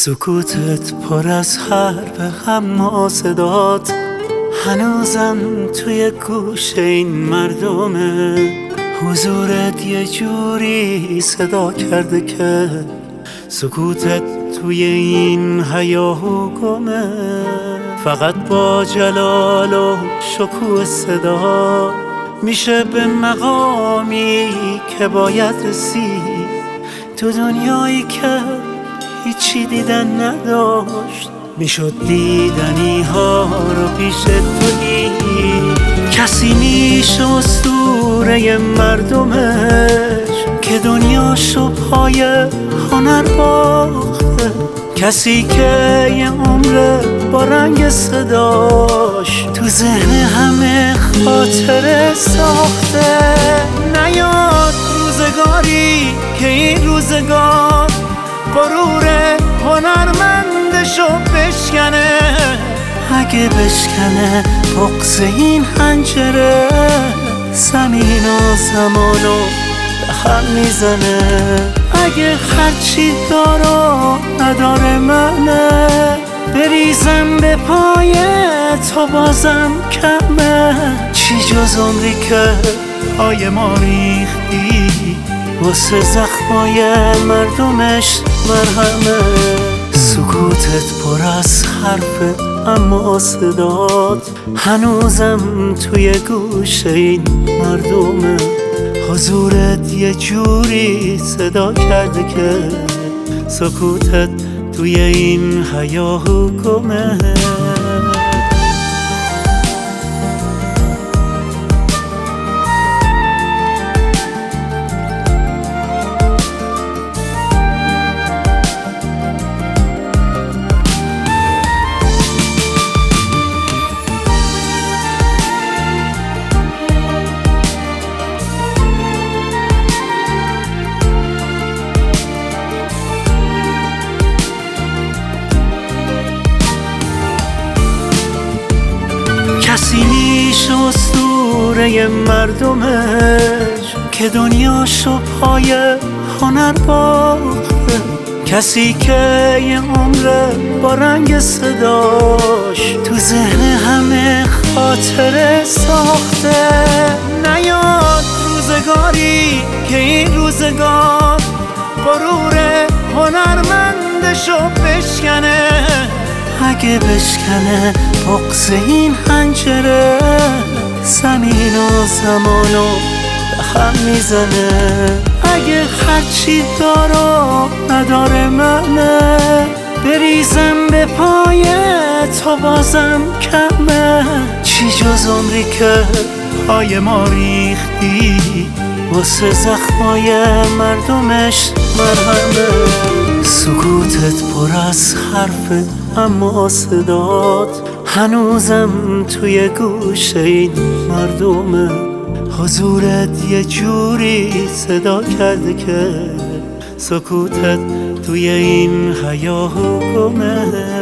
سکوتت پر از حرف اما صدات هنوزم توی گوش این مردمه. حضورت یه جوری صدا کرده که سکوتت توی این هیاهو گمه. فقط با جلال و شکوه صدا میشه به مقامی که باید رسید تو دنیایی که هیچی دیدن نداشت. میشد دیدنی ها رو پیش تو دید. کسی میشه اسطوره مردمش که دنیاشو پای هنر باخته. کسی که یه عمر با رنگ صداش تو ذهن همه خاطره ساخته. نیاد روزگاری که این روزگار غرور هنرمندشو بشکنه. اگه بشکنه بغض این حنجره زمین و زمانو به هم میزنه. اگه هرچی داره نداره منه بریزم به پای تو بازم کمه. چی جز عمری که پای ما ریختی واسه زخمای مردمش مرهمه. سکوتت پر از حرف اما صدات هنوزم توی گوش این مردمه. حضورت یه جوری صدا کرده که سکوتت توی این هیاهو گمه. کسی میشه اسطوره مردمش که دنیاشو پای هنر باخته. کسی که یه عمر با رنگ صداش تو ذهن همه خاطره ساخته. نیاد روزگاری که این روزگار غرور هنرمندشو بشکنه. اگه بشکنه بغض این حنجره زمین و زمانو به هم میزنه. اگه هرچی داره نداره منه بریزم به پای تو بازم کمه. چی جز عمری که پای ما ریختی واسه زخمای مردمش مرهمه. سکوتت پر از حرف اما صدات هنوزم توی گوش این مردمه. حضورت یه جوری صدا کرده که سکوتت توی این هیاهو گمه.